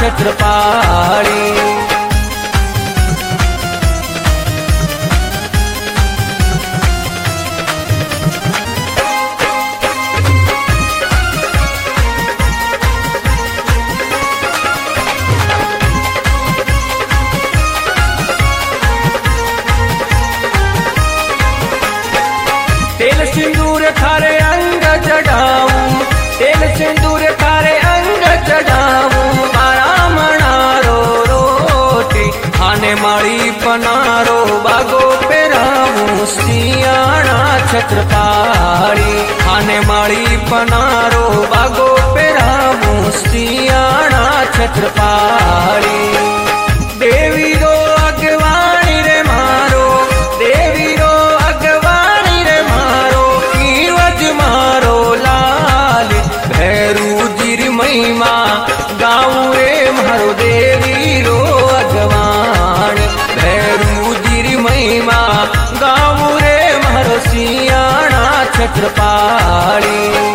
छत्रपाणी। तेल सिंदूर थारे अंग चढ़ाऊं, तेल सिंदूर थारे अंग चढ़ाऊं, मारा मनारो रोटी खाने माड़ी पनारो बागो पेराऊं, सियाणा छत्रपाणी। खाने माड़ी पनारो बागो पेराऊं, सियाणा छत्रपाणी। देवी रो अगवाणी रे मारो, देवी रो अगवाणी रे मारो, कीवज मारो लाल भैरू जीर महिमा गाऊं रे मारो, देवी रो अगवाणी भैरू जीर महिमा गाऊं रे मारो, सियाणा छत्रपाणी।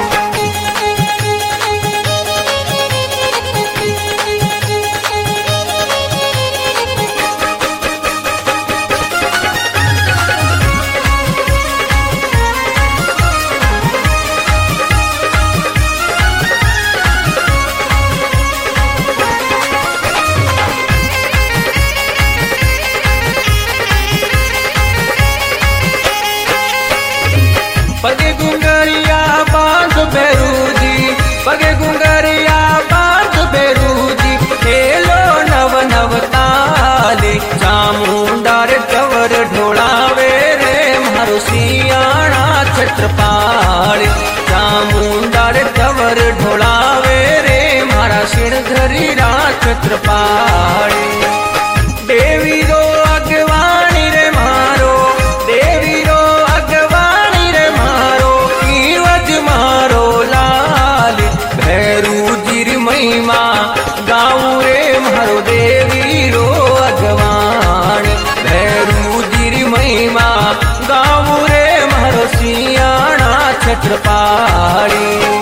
पगे गुंगरिया बांध बेरूजी, पगे गुंगरिया बांध बेरूजी, खेलो नव नव ताली, चामुंडार चवर ढोलावे रे मारो, सियाणा छत्रपाणी। चामुंडार चवर ढोलावे रे मारा, सिरधरी रा छत्रपाणी। देवी रो अगवाणी रे मारो, देवी रो अगवाणी रे मारो, कीवज मारो लाल भैरू जीर महिमा गाऊं रे मारो, देवी रो अगवाणी भैरू जीर महिमा गाऊं रे मारो, सियाणा छत्रपाणी।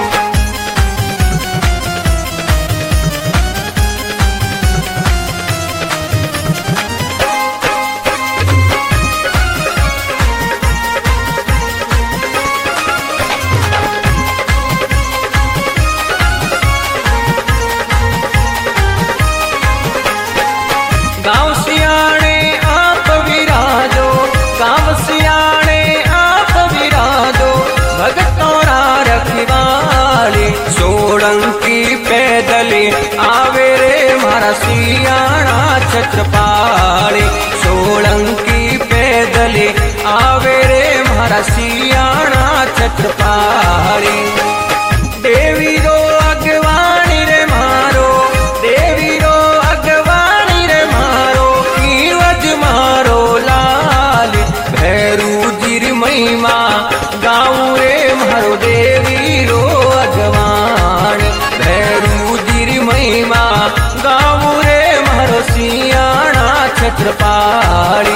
गाँव सियाणे आप विराजो, गाँव सियाणे आप विराजो, भगतोरा रखवाली, सोलंकी पैदली आवे रे मारा, सियाणा छत्रपाणी। सोलंकी पैदली आवे रे मारा, सियाणा छत्रपाणी। देवी रो अगवाणी रे मारो, देवी रो अगवाणी रे मारो, कीवज मारो लाल भैरू जीर महिमा गाऊं रे मारो, देवी रो अगवाणी भैरू जीर महिमा गाऊं रे मारो, सियाणा छत्रपाणी।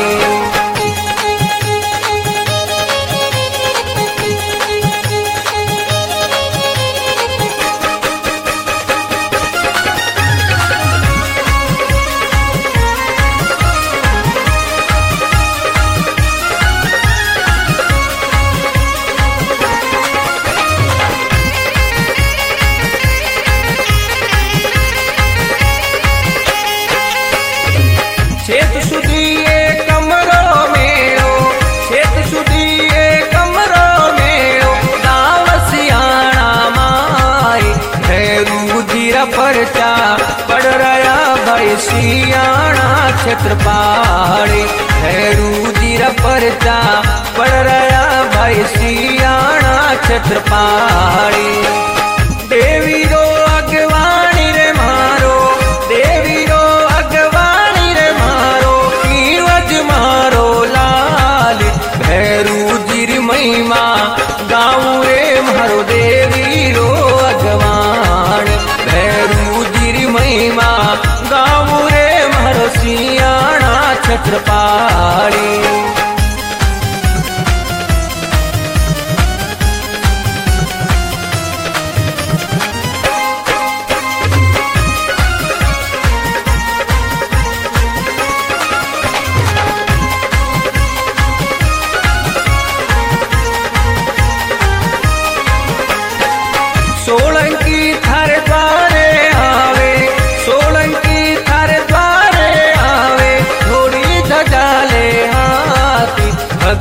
छेत सुधिए कमरो मेरो, छेत सुधिए कमरो मेरो, गाँव सियाणा माई भैरू जीरा परचा पड़ रहा भाई, सियाणा छत्रपाणी। भैरू जीरा परचा पड़ रहा भाई, सियाणा छत्रपाणी। देवी रो अगवाणी रे मारो, देवी रो अगवाणी रे मारो, कीवज मारो लाल भैरू जीर महिमा गाऊं रे मारो, देवी रो अगवाणी भैरू जीर महिमा गाऊं रे मारो, सियाणा छत्रपाणी।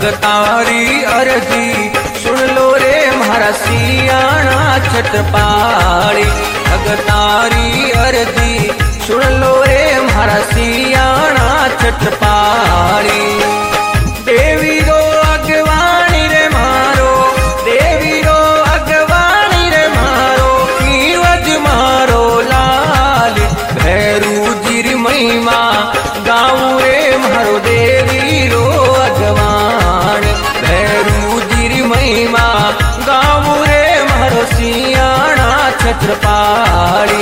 भगतारी अर्जी सुन लो रे मारा सियाणा छत्रपाणी। भगतारी अर्जी सुन लो रे मारा सियाणा छत्रपाणी। देवी रो अगवाणी रे मारो, देवी रो अगवाणी रे मारो, कीवज मारो लाल भैरू जीर महिमा गाऊं रे मारो देवी रो अगवाण। भैरू जीर महिमा गाऊं रे मारो सियाणा छत्रपाणी।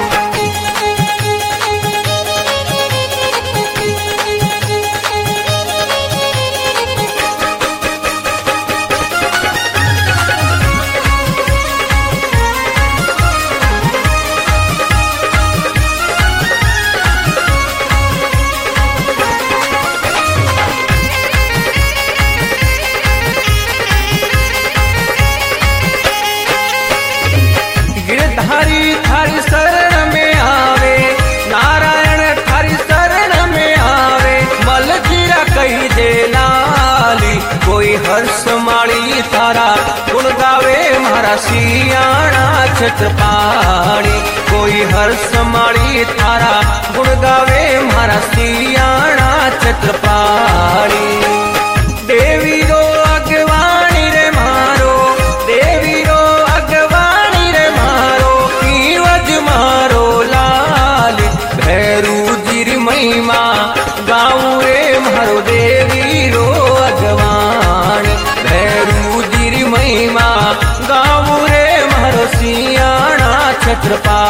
गिरधारी थारी शरण में आवे, नारायण थारी शरण में आवे, मलजीरा कही दे लाली। कोई हर्ष माड़ी थारा गुण गावे मारा सियाणा छत्रपाणी। कोई हर्ष माड़ी थारा गुण गावे मारा सियाणा छत्रपाणी। देवी रो अगवाणी रे मारो, देवी रो अगवाणी रे मारो, कीवज मारो लाल भैरू जीर महिमा गाऊं रे मारो देवी रो अगवाण। भैरू जीर महिमा गाऊं रे मारो सियाणा छत्रपाणी।